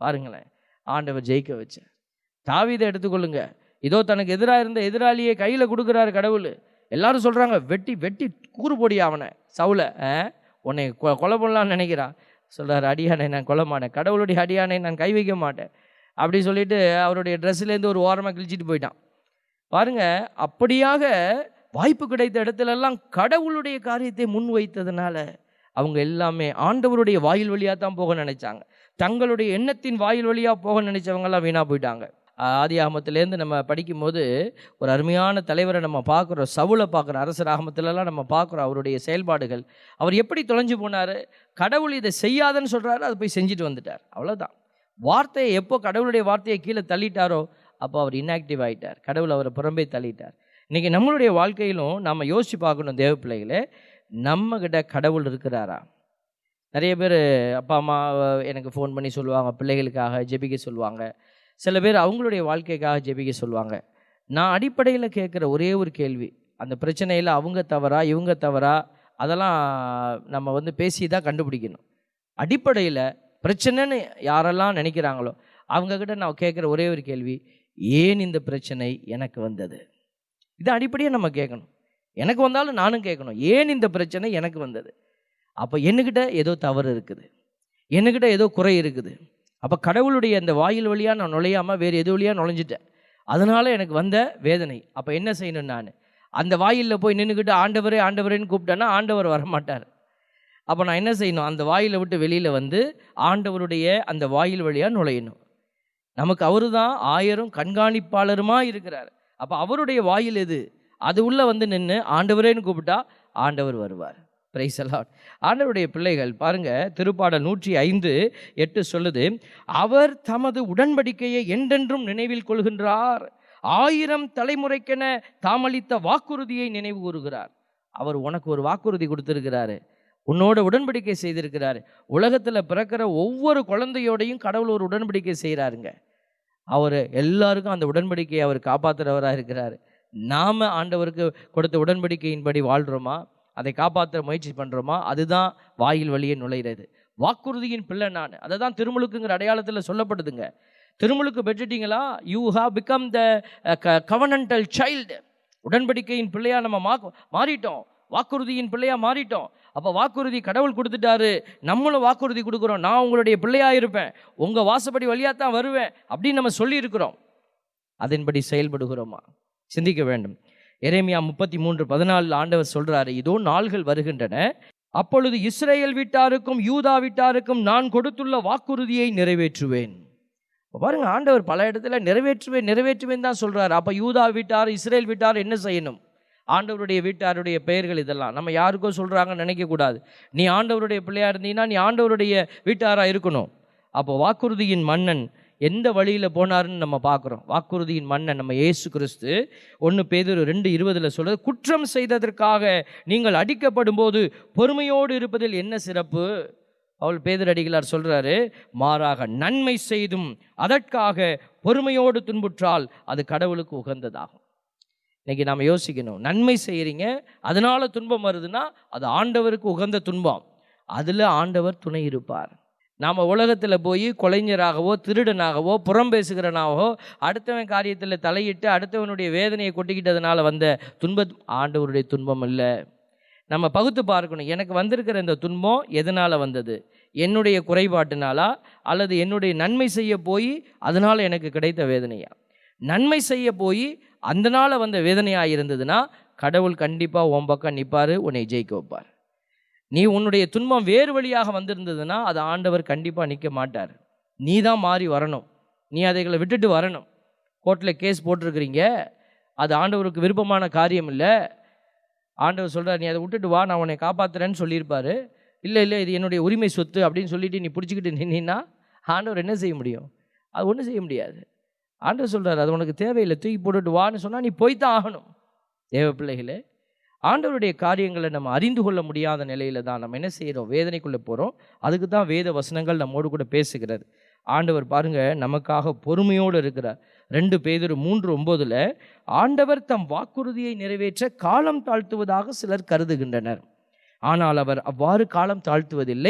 பாருங்களேன், ஆண்டவர் ஜெயிக்க வச்சார். தாவீதை எடுத்துக்கொள்ளுங்க, இதோ தனக்கு எதிராக இருந்த எதிராளியை கையில் கொடுக்குறாரு கடவுள். எல்லாரும் சொல்கிறாங்க, வெட்டி வெட்டி கூறு போடியா அவனை, சவுலை, உன்னை கொலை பண்ணலான்னு நினைக்கிறான். சொல்கிறார், அடியானை நான் கொலை மாட்டேன், கடவுளுடைய அடியானை நான் கை வைக்க மாட்டேன் அப்படி சொல்லிட்டு அவருடைய ட்ரெஸ்ஸுலேருந்து ஒரு ஓரமாக கிழிச்சிட்டு போயிட்டான். பாருங்க, அப்படியாக வாய்ப்பு கிடைத்த இடத்துலெல்லாம் கடவுளுடைய காரியத்தை முன் வைத்ததுனால அவங்க எல்லாமே ஆண்டவருடைய வாயில் வழியாக தான் போக நினைச்சாங்க. தங்களுடைய எண்ணத்தின் வாயில் வழியாக போக நினைச்சவங்கெல்லாம் வீணாக போயிட்டாங்க. ஆதியாகமத்திலேருந்து நம்ம படிக்கும்போது ஒரு அருமையான தலைவரை நம்ம பார்க்குறோம், சவுலை பார்க்குறோம். அரசர் ஆகமத்திலலாம் நம்ம பார்க்குறோம் அவருடைய செயல்பாடுகள். அவர் எப்படி தொலைஞ்சு போனார், கடவுள் இதை செய்யாதன்னு சொல்கிறாரு, அதை போய் செஞ்சுட்டு வந்துட்டார், அவ்வளோதான். வார்த்தையை எப்போ கடவுளுடைய வார்த்தையை கீழே தள்ளிட்டாரோ அப்போ அவர் இன்ஆக்டிவ் ஆகிட்டார், கடவுள் அவரை புறம்பே தள்ளிட்டார். இன்றைக்கி நம்மளுடைய வாழ்க்கையிலும் நம்ம யோசித்து பார்க்கணும், தேவ பிள்ளைகளே, நம்மக்கிட்ட கடவுள் இருக்கிறாரா? நிறைய பேர் அப்பா அம்மா எனக்கு ஃபோன் பண்ணி சொல்லுவாங்க, பிள்ளைகளுக்காக ஜெபிக்க சொல்லுவாங்க. சில பேர் அவங்களுடைய வாழ்க்கைக்காக ஜெபிக்க சொல்லுவாங்க. நான் அடிப்படையில் கேட்குற ஒரே ஒரு கேள்வி, அந்த பிரச்சனையில் அவங்க தவறா இவங்க தவறா அதெல்லாம் நம்ம பேசி தான் கண்டுபிடிக்கணும். அடிப்படையில் பிரச்சனைன்னு யாரெல்லாம் நினைக்கிறாங்களோ அவங்கக்கிட்ட நான் கேட்குற ஒரே ஒரு கேள்வி, ஏன் இந்த பிரச்சனை எனக்கு வந்தது? இது அடிப்படையாக நம்ம கேட்கணும். எனக்கு வந்தாலும் நானும் கேட்கணும், ஏன் இந்த பிரச்சனை எனக்கு வந்தது? அப்போ என்கிட்ட ஏதோ தவறு இருக்குது, என்கிட்ட ஏதோ குறை இருக்குது. அப்போ கடவுளுடைய அந்த வாயில் வழியாக நான் நுழையாமல் வேறு எது வழியாக நுழைஞ்சிட்டேன், அதனால் எனக்கு வந்த வேதனை. அப்போ என்ன செய்யணும், நான் அந்த வாயிலில் போய் நின்றுக்கிட்டு ஆண்டவரே ஆண்டவரேன்னு கூப்பிட்டேன்னா ஆண்டவர் வரமாட்டார். அப்போ நான் என்ன செய்யணும், அந்த வாயிலை விட்டு வெளியில் ஆண்டவருடைய அந்த வாயில் வழியாக நுழையணும். நமக்கு அவரு தான் ஆயரும் கண்காணிப்பாளருமாக இருக்கிறார். அப்போ அவருடைய வாயில் எது, அது உள்ளே நின்று ஆண்டவரேன்னு கூப்பிட்டா ஆண்டவர் வருவார். Praise the lord. ஆண்டவருடைய பிள்ளைகள் பாருங்க, திருப்பாடல் 105:8 சொல்லுது, அவர் தமது உடன்படிக்கையை என்றென்றும் நினைவில் கொள்கின்றார், 1000 தலைமுறைக்கென தாமளித்த வாக்குறுதியை நினைவு கூறுகிறார். அவர் உனக்கு ஒரு வாக்குறுதி கொடுத்திருக்கிறாரு, உன்னோட உடன்படிக்கை செய்திருக்கிறாரு. உலகத்தில் பிறக்கிற ஒவ்வொரு குழந்தையோடையும் கடவுள் ஒரு உடன்படிக்கை செய்கிறாருங்க. அவர் எல்லாருக்கும் அந்த உடன்படிக்கையை அவர் காப்பாற்றுறவராக இருக்கிறார். நாம் ஆண்டவருக்கு கொடுத்த உடன்படிக்கையின்படி வாழ்கிறோமா, அதை காப்பாற்ற முயற்சி பண்ணுறோமா? அதுதான் வாயில் வழியே நுழைகிறது. வாக்குறுதியின் பிள்ளை நான், அதை தான் திருமுழுக்குங்கிற அடையாளத்தில் சொல்லப்படுதுங்க. திருமுழுக்கு பெற்றுட்டீங்களா, you have become the covenantal child. உடன்படிக்கையின் பிள்ளையாக நம்ம மாறிட்டோம், வாக்குறுதியின் பிள்ளையாக மாறிட்டோம். அப்போ வாக்குறுதி கடவுள் கொடுத்துட்டாரு, நம்மளும் வாக்குறுதி கொடுக்குறோம், நான் உங்களுடைய பிள்ளையாக இருப்பேன், உங்கள் வாசப்படி வழியாக தான் வருவேன் அப்படின்னு நம்ம சொல்லியிருக்கிறோம். அதன்படி செயல்படுகிறோமா? சிந்திக்க வேண்டும். எரேமியா 33:14 ஆண்டவர் சொல்கிறாரு, இதோ நாள்கள் வருகின்றன, அப்பொழுது இஸ்ரேல் வீட்டாருக்கும் யூதா வீட்டாருக்கும் நான் கொடுத்துள்ள வாக்குறுதியை நிறைவேற்றுவேன். பாருங்க, ஆண்டவர் பல இடத்துல நிறைவேற்றுவேன் தான் சொல்கிறார். அப்போ யூதா வீட்டார் இஸ்ரேல் வீட்டார் என்ன செய்யணும்? ஆண்டவருடைய வீட்டாருடைய பெயர்கள் இதெல்லாம் நம்ம யாருக்கோ சொல்கிறாங்கன்னு நினைக்கக்கூடாது. நீ ஆண்டவருடைய பிள்ளையாக இருந்தீங்கன்னா நீ ஆண்டவருடைய வீட்டாராக இருக்கணும். அப்போ வாக்குறுதியின் மன்னன் எந்த வழியில் போனாருன்னு நம்ம பார்க்குறோம். வாக்குறுதியின் மன்னன் நம்ம இயேசு கிறிஸ்து. 1 பேதுரு 2:20 சொல்கிறது, குற்றம் செய்ததற்காக நீங்கள் அடிக்கப்படும் போது பொறுமையோடு இருப்பதில் என்ன சிறப்பு? பேதுரு அடிகளார் சொல்கிறாரு, மாறாக நன்மை செய்தும் அதற்காக பொறுமையோடு துன்புற்றால் அது கடவுளுக்கு உகந்ததாகும். இன்றைக்கி நாம் யோசிக்கணும், நன்மை செய்கிறீங்க அதனால் துன்பம் வருதுன்னா அது ஆண்டவருக்கு உகந்த துன்பம், அதில் ஆண்டவர் துணை இருப்பார். நாம் உலகத்தில் போய் கொலைஞராகவோ திருடனாகவோ புறம் பேசுகிறனாகவோ அடுத்தவன் காரியத்தில் தலையிட்டு அடுத்தவனுடைய வேதனையை கொட்டிக்கிட்டதுனால வந்த துன்பம் ஆண்டவருடைய துன்பம் இல்லை. நம்ம பகுத்து பார்க்கணும், எனக்கு வந்திருக்கிற இந்த துன்பம் எதனால் வந்தது? என்னுடைய குறைபாட்டினாலா அல்லது என்னுடைய நன்மை செய்ய போய் அதனால் எனக்கு கிடைத்த வேதனையா? நன்மை செய்ய போய் அந்த நாள் வந்த வேதனையாக இருந்ததுன்னா கடவுள் கண்டிப்பாக உன் பக்கம் நிற்பார், உன்னை ஜெயிக்க வைப்பார். நீ உன்னுடைய துன்பம் வேறு வழியாக வந்திருந்ததுன்னா அது ஆண்டவர் கண்டிப்பாக நிற்க மாட்டார். நீ தான் மாறி வரணும், நீ அதைகளை விட்டுட்டு வரணும். கோர்ட்டில் கேஸ் போட்டிருக்கிறீங்க, அது ஆண்டவருக்கு விருப்பமான காரியம் இல்லை. ஆண்டவர் சொல்கிறார், நீ அதை விட்டுட்டு வா, நான் உன்னை காப்பாற்றுறேன்னு சொல்லியிருப்பார். இல்லை இது என்னுடைய உரிமை சொத்து அப்படின்னு சொல்லிட்டு நீ பிடிச்சிக்கிட்டு நின்னா ஆண்டவர் என்ன செய்ய முடியும்? அது ஒன்றும் செய்ய முடியாது. ஆண்டவர் சொல்கிறார், அது உனக்கு தேவையில்லை, தூக்கி போட்டுட்டு வான்னு சொன்னால் நீ போய்த்தான் ஆகணும். தேவ பிள்ளைகளே, ஆண்டவருடைய காரியங்களை நம்ம அறிந்து கொள்ள முடியாத நிலையில் தான் நம்ம என்ன செய்கிறோம்? வேதனைக்குள்ளே போகிறோம். அதுக்கு தான் வேத வசனங்கள் நம்மோடு கூட பேசுகிறது. ஆண்டவர் பாருங்கள் நமக்காக பொறுமையோடு இருக்கிறார். 2 பேதுரு 3:9 ஆண்டவர் தம் வாக்குறுதியை நிறைவேற்ற காலம் தாழ்த்துவதாக சிலர் கருதுகின்றனர், ஆனால் அவர் அவ்வாறு காலம் தாழ்த்துவதில்லை,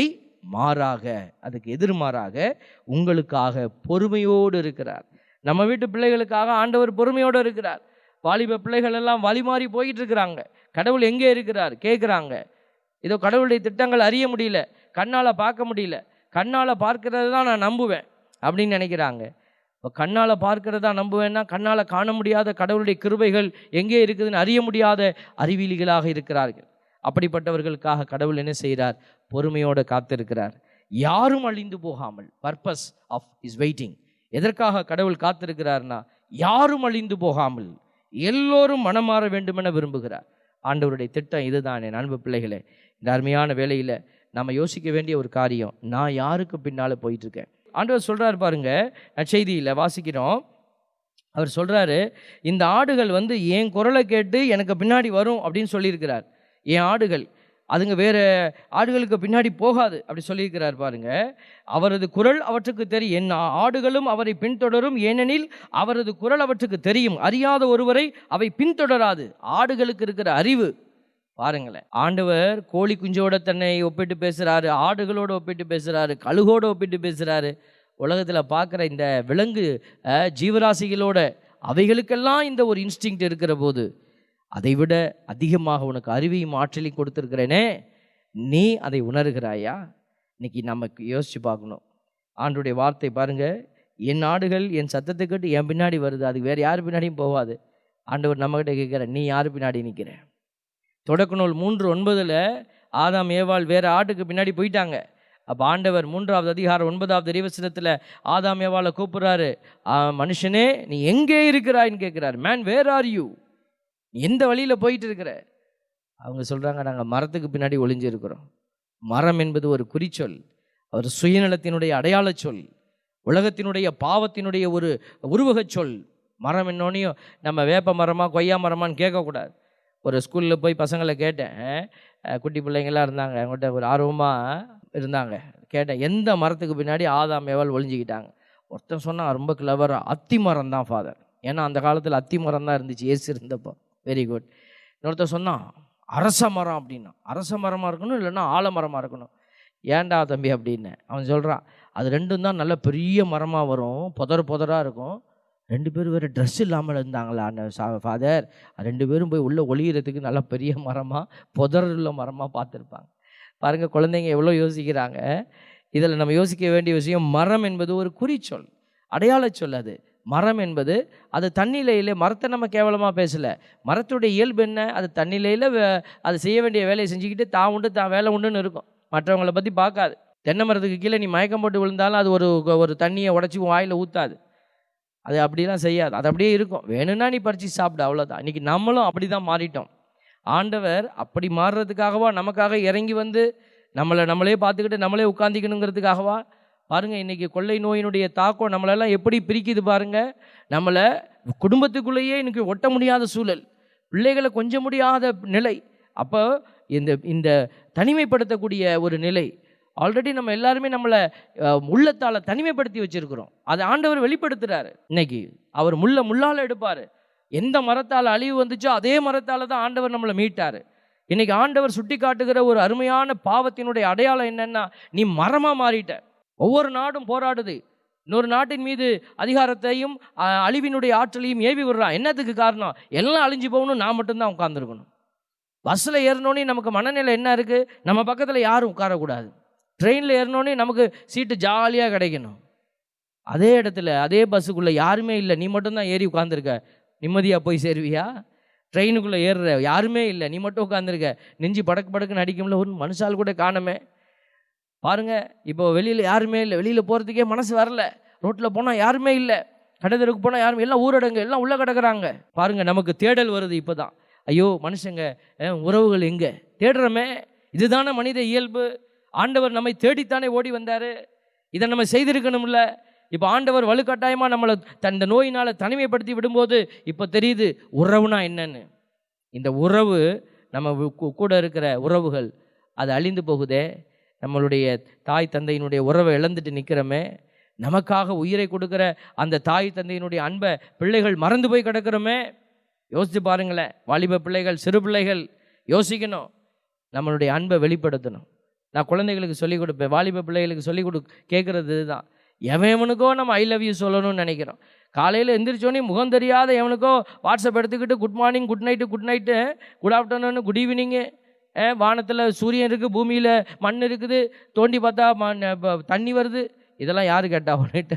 மாறாக, அதுக்கு எதிர்மாறாக உங்களுக்காக பொறுமையோடு இருக்கிறார். நம்ம வீட்டு பிள்ளைகளுக்காக ஆண்டவர் பொறுமையோடு இருக்கிறார். வாலிப பிள்ளைகள் எல்லாம் வழி மாறி போயிட்டு இருக்கிறாங்க. கடவுள் எங்கே இருக்கிறார் கேட்குறாங்க. ஏதோ கடவுளுடைய திட்டங்கள் அறிய முடியல, கண்ணால் பார்க்க முடியல, கண்ணால் பார்க்கறது தான் நான் நம்புவேன் அப்படின்னு நினைக்கிறாங்க. இப்போ கண்ணால் பார்க்கறதா நம்புவேன்னா கண்ணால் காண முடியாத கடவுளுடைய கிருபைகள் எங்கே இருக்குதுன்னு அறிய முடியாத அறிவிலிகளாக இருக்கிறார்கள். அப்படிப்பட்டவர்களுக்காக கடவுள் என்ன செய்கிறார்? பொறுமையோடு காத்திருக்கிறார். யாரும் அழிந்து போகாமல். Purpose of is waiting. எதற்காக கடவுள் காத்திருக்கிறார்னா, யாரும் அழிந்து போகாமல் எல்லோரும் மனமாற வேண்டுமென விரும்புகிறார். ஆண்டவருடைய திட்டம் இதுதான். என் அன்பு பிள்ளைகளே, இந்த அருமையான வேளையில் நம்ம யோசிக்க வேண்டிய ஒரு காரியம், நான் யாருக்கு பின்னால் போயிட்டுருக்கேன்? ஆண்டவர் சொல்கிறார் பாருங்க, நற்செய்தியில் வாசிக்கிறோம். அவர் சொல்கிறாரு, இந்த ஆடுகள் என் குரலை கேட்டு எனக்கு பின்னாடி வரும் அப்படின்னு சொல்லியிருக்கிறார். என் ஆடுகள் அதுங்க வேறு ஆடுகளுக்கு பின்னாடி போகாது அப்படி சொல்லியிருக்கிறார் பாருங்க. அவரது குரல் அவற்றுக்கு தெரியும், என் ஆடுகளும் அவரை பின்தொடரும், ஏனெனில் அவரது குரல் அவற்றுக்கு தெரியும். அறியாத ஒருவரை அவை பின்தொடராது. ஆடுகளுக்கு இருக்கிற அறிவு பாருங்களேன். ஆண்டவர் கோழி குஞ்சோட தன்னை ஒப்பிட்டு பேசுகிறாரு, ஆடுகளோடு ஒப்பிட்டு பேசுகிறாரு, கழுகோடு ஒப்பிட்டு பேசுகிறாரு. உலகத்தில் பார்க்குற இந்த விலங்கு ஜீவராசிகளோட அவைகளுக்கெல்லாம் இந்த ஒரு இன்ஸ்டிங்க்ட் இருக்கிற போது, அதை விட அதிகமாக உனக்கு அறிவையும் ஆற்றலையும் கொடுத்துருக்கிறேனே, நீ அதை உணர்கிறாயா? இன்னைக்கு நமக்கு யோசித்து பார்க்கணும். ஆண்டவருடைய வார்த்தை பாருங்க, என் ஆடுகள் என் சத்தத்தை கேட்டு என் பின்னாடி வருது, அது வேறு யார் பின்னாடியும் போகாது. ஆண்டவர் நம்மகிட்ட கேட்குற, நீ யார் பின்னாடி நிற்கிற? தொடக்க நூல் 3:9 ஆதாம் ஏவாள் வேறு ஆட்டுக்கு பின்னாடி போயிட்டாங்க. அப்போ ஆண்டவர் 3வது அதிகாரம் 9வது இறைவசனத்தில் ஆதாம் ஏவாளை கூப்பிட்றாரு, மனுஷனே நீ எங்கே இருக்கிறாயின்னு கேட்குறாரு. Man where are you? எந்த வழியில் போயிட்டு இருக்கிற? அவங்க சொல்கிறாங்க, நாங்கள் மரத்துக்கு பின்னாடி ஒளிஞ்சிருக்கிறோம். மரம் என்பது ஒரு குறிச்சொல், ஒரு சுயநலத்தினுடைய அடையாள சொல், உலகத்தினுடைய பாவத்தினுடைய ஒரு உருவகச் சொல். மரம் என்னோனையும் நம்ம வேப்ப மரமா கொய்யா மரமான்னு கேட்கக்கூடாது. ஒரு ஸ்கூலில் போய் பசங்களை கேட்டேன், குட்டி பிள்ளைங்களாம் இருந்தாங்க, அவங்கள்ட்ட ஒரு ஆர்வமாக இருந்தாங்க. கேட்டேன், எந்த மரத்துக்கு பின்னாடி ஆதாம் ஏவாள் ஒளிஞ்சிக்கிட்டாங்க? ஒருத்தன் சொன்னால் ரொம்ப கிளவராக, அத்தி மரம் தான் ஃபாதர். ஏன்னா அந்த காலத்தில் அத்தி மரம் தான் இருந்துச்சு ஏசு இருந்தப்போ. Very good. இன்னொருத்தர் சொன்னான் அரச மரம் அப்படின்னா. அரச மரமாக இருக்கணும், இல்லைன்னா ஆலமரமாக இருக்கணும். ஏன்டா தம்பி அப்படின்னு அவன் சொல்கிறான், அது ரெண்டும் தான் நல்ல பெரிய மரமாக வரும், புதராக இருக்கும். 2 பேரும் வேறு ட்ரெஸ் இல்லாமல் இருந்தாங்களா ஃபாதர்? 2 பேரும் போய் உள்ளே ஒளிகிறதுக்கு நல்ல பெரிய மரமாக புதருள்ள மரமாக பார்த்துருப்பாங்க. பாருங்கள், குழந்தைங்க எவ்வளோ யோசிக்கிறாங்க. இதில் நம்ம யோசிக்க வேண்டிய விஷயம், மரம் என்பது ஒரு குறிச்சொல், அடையாள சொல். அது மரம் என்பது அது தன்னிலையில், மரத்தை நம்ம கேவலமாக பேசலை. மரத்துடைய இயல்பு என்ன? அது தன்னிலையில் அது செய்ய வேண்டிய வேலையை செஞ்சுக்கிட்டு தான் உண்டு தான் வேலை உண்டுன்னு இருக்கும், மற்றவங்களை பற்றி பார்க்காது. தென்னை மரத்துக்கு கீழே நீ மயக்கம் போட்டு விழுந்தாலும் அது ஒரு தண்ணியை உடச்சி வாயில் ஊற்றாது, அது அப்படிலாம் செய்யாது, அது அப்படியே இருக்கும். வேணும்னா நீ பறித்து சாப்பிடு, அவ்வளோதான். இன்றைக்கி நம்மளும் அப்படி தான் மாறிட்டோம். ஆண்டவர் அப்படி மாறுறதுக்காகவா நமக்காக இறங்கி வந்து நம்மளே பார்த்துக்கிட்டு நம்மளே உட்காந்திக்கணுங்கிறதுக்காகவா? பாருங்கள், இன்றைக்கி கொள்ளை நோயினுடைய தாக்கம் நம்மளெல்லாம் எப்படி பிரிக்குது பாருங்கள். நம்மளை குடும்பத்துக்குள்ளேயே இன்றைக்கி ஒட்ட முடியாத சூழல், பிள்ளைகளை கொஞ்சம் முடியாத நிலை. அப்போ இந்த தனிமைப்படுத்தக்கூடிய ஒரு நிலை. ஆல்ரெடி நம்ம எல்லாருமே நம்மளை உள்ளத்தால் தனிமைப்படுத்தி வச்சுருக்கிறோம். அதை ஆண்டவர் வெளிப்படுத்துகிறாரு. இன்னைக்கு அவர் முள்ளால் எடுப்பார். எந்த மரத்தால் அழிவு வந்துச்சோ அதே மரத்தால் தான் ஆண்டவர் நம்மளை மீட்டார். இன்னைக்கு ஆண்டவர் சுட்டி காட்டுகிற ஒரு அருமையான பாவத்தினுடைய அடையாளம் என்னன்னா, நீ மரமாக மாறிட்ட. ஒவ்வொரு நாடும் போராடுது, இன்னொரு நாட்டின் மீது அதிகாரத்தையும் அழிவினுடைய ஆற்றலையும் ஏவி விடுறான். என்னத்துக்கு காரணம்? எல்லாம் அழிஞ்சு போகணும், நான் மட்டும்தான் உட்கார்ந்துருக்கணும். பஸ்ஸில் ஏறினோன்னே நமக்கு மனநிலை என்ன இருக்குது? நம்ம பக்கத்தில் யாரும் உட்காரக்கூடாது. ட்ரெயினில் ஏறினோன்னே நமக்கு சீட்டு ஜாலியாக கிடைக்கணும். அதே இடத்துல அதே பஸ்ஸுக்குள்ளே யாருமே இல்லை, நீ மட்டும்தான் ஏறி உட்காந்துருக்க. நிம்மதியாக போய் சேருவியா? ட்ரெயினுக்குள்ளே ஏறுற யாருமே இல்லை, நீ மட்டும் உட்காந்துருக்க. நெஞ்சு படக்குன்னு அடிக்கும்ல, ஒரு மனுஷால் கூட காணமே. பாருங்கள், இப்போ வெளியில் யாருமே இல்லை, வெளியில் போகிறதுக்கே மனசு வரல. ரோட்டில் போனால் யாருமே இல்லை, கடை தெருக்கு போனால் யாருமே, எல்லாம் ஊரடங்கு, எல்லாம் உள்ளே கிடக்குறாங்க. பாருங்கள், நமக்கு தேடல் வருது இப்போ தான். ஐயோ மனுஷங்க, உறவுகள் எங்கே தேடுறோமே? இதுதானே மனித இயல்பு. ஆண்டவர் நம்மை தேடித்தானே ஓடி வந்தார். இதை நம்ம செய்திருக்கணும்ல. இப்போ ஆண்டவர் வலுக்கட்டாயமாக நம்மளை இந்த நோயினால் தனிமைப்படுத்தி விடும்போது இப்போ தெரியுது உறவுனா என்னன்னு. இந்த உறவு, நம்ம கூட இருக்கிற உறவுகள் அது அழிந்து போகுதே. நம்மளுடைய தாய் தந்தையினுடைய உறவை இழந்துட்டு நிற்கிறோமே. நமக்காக உயிரை கொடுக்குற அந்த தாய் தந்தையினுடைய அன்பை பிள்ளைகள் மறந்து போய் கிடக்கிறோமே. யோசித்து பாருங்களேன். வாலிப பிள்ளைகள், சிறு பிள்ளைகள் யோசிக்கணும். நம்மளுடைய அன்பை வெளிப்படுத்தணும். நான் குழந்தைகளுக்கு சொல்லிக் கொடுப்பேன், வாலிப பிள்ளைகளுக்கு சொல்லிக் கேட்குறது இதுதான். எவனுக்கோ நம்ம ஐ லவ் யூ சொல்லணும்னு நினைக்கிறோம். காலையில் எந்திரிச்சோன்னே முகம் தெரியாத எவனுக்கோ வாட்ஸ்அப் எடுத்துக்கிட்டு good morning, good night, good afternoon, good evening, வானத்தில் சூரியன் இருக்குது, பூமியில் மண் இருக்குது, தோண்டி பார்த்தா தண்ணி வருது. இதெல்லாம் யார் கேட்டா உன்னிட்ட?